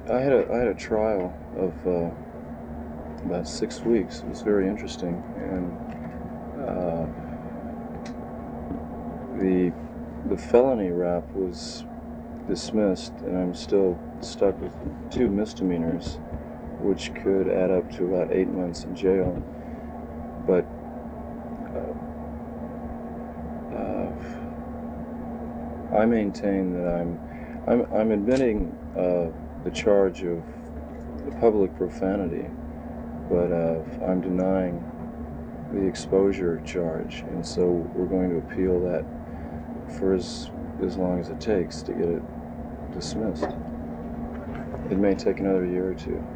I had a trial of about 6 weeks. It was very interesting, and uh, the the felony rap was dismissed, and I'm still stuck with two misdemeanors, which could add up to about 8 months in jail. But uh, I maintain that I'm admitting the charge of the public profanity, but I'm denying the exposure charge, and so we're going to appeal that for as long as it takes to get it dismissed. It may take another year or two.